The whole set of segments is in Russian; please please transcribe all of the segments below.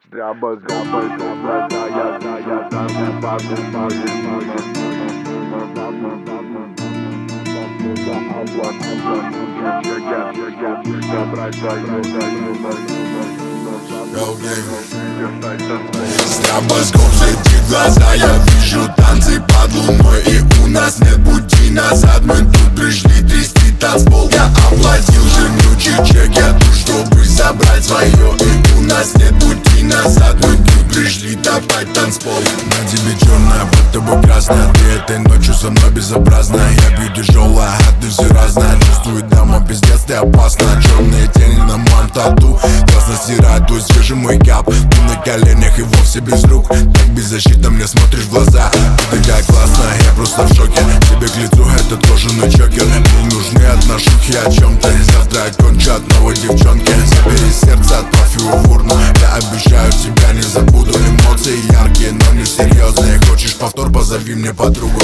Дрябы, глаза, я С мозгом светит глаза, я вижу танцы под луной. И у нас нет пути назад, мы тут пришли трясти танцпол. Я оплатил жемчужный чек, я тут, чтобы забрать свое. И у нас нет пути назад, мы тут пришли топтать танцпол. На тебе черная, под тобой красная. Ты этой ночью со мной безобразная. Я пью тяжелая, а ты все разная. Чувствую, дама, пиздец, ты опасна. Черные тени на моем тату, красно стирает твой свежий мейкап. Ты на коленях и вовсе без рук, так беззащитно мне смотришь в глаза. Ты такая классная, я просто в шоке. Тебе к лицу этот кожаный чокер. Мне нужны отношухи о чем-то. Завтра я кончу от новой девчонки. Забери сердце, отправь его в урну. Я обещаю, тебя не забуду. Эмоции яркие, но не серьезные. Хочешь повтор, позови мне подругу.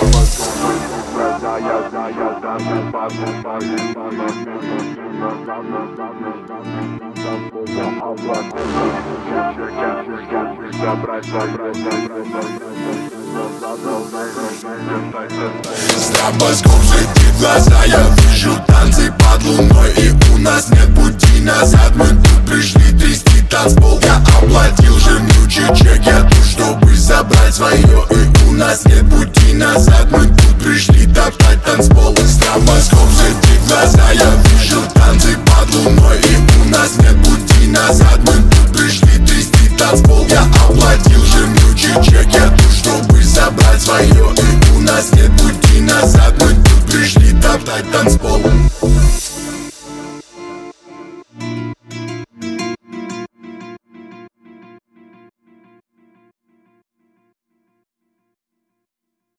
С мозгом светит глаза, я вижу танцы под луной. И у нас нет пути назад, мы тут пришли трясти танцпол. Я оплатил жемчужный чек, я тут, чтобы забрать свое. И у нас нет пути назад, мы